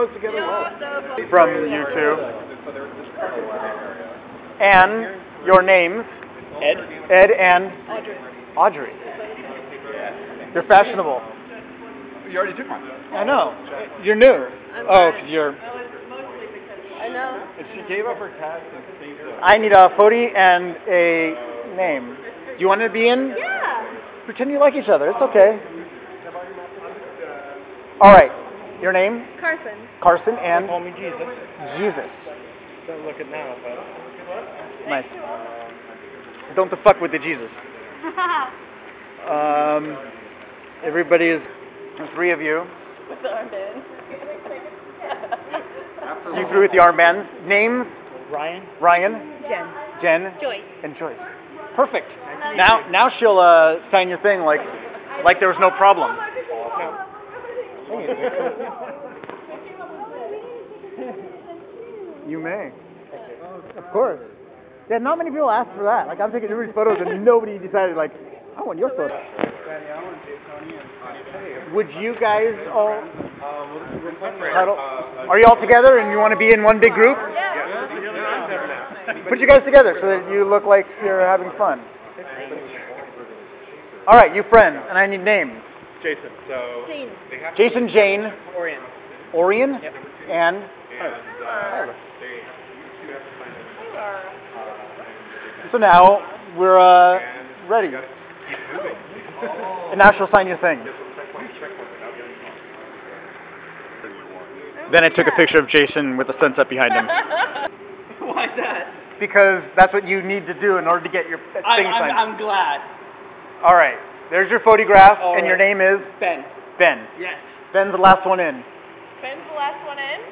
From you two. And your names? Ed and? Audrey. You're fashionable. You already took mine. I know. You're new. Oh, because you're... I know. And she gave up her tags and saved them. I need a photo and a name. Do you want to be in? Yeah. Pretend you like each other. It's okay. All right. Your name? Carson. Carson and? Call me Jesus. Jesus. Don't look it now, but... Nice. Don't the fuck with the Jesus. Everybody is... There's three of you. With the armband. You threw with the armbands. Names? Ryan? Ryan? Jen? Joyce. And Joyce. Perfect. Now she'll sign your thing like there was no problem. You may. Of course. Yeah, not many people ask for that. Like, I'm taking everybody's photos and nobody decided, like, I want your photo. Would you guys all huddle? Are you all together and you want to be in one big group? Put you guys together so that you look like you're having fun. All right, you friends, and I need names. Jason, so... Jane. Jason, Jane, Orion. Orion, Yep. and And, so now we're ready. And now she'll sign your thing. Then I took a picture of Jason with the sunset behind him. Why that? Because that's what you need to do in order to get your thing signed. I'm glad. All right. There's your photograph, All and your right. name is? Ben. Ben. Yes. Ben's the last one in. Ben's the last one in.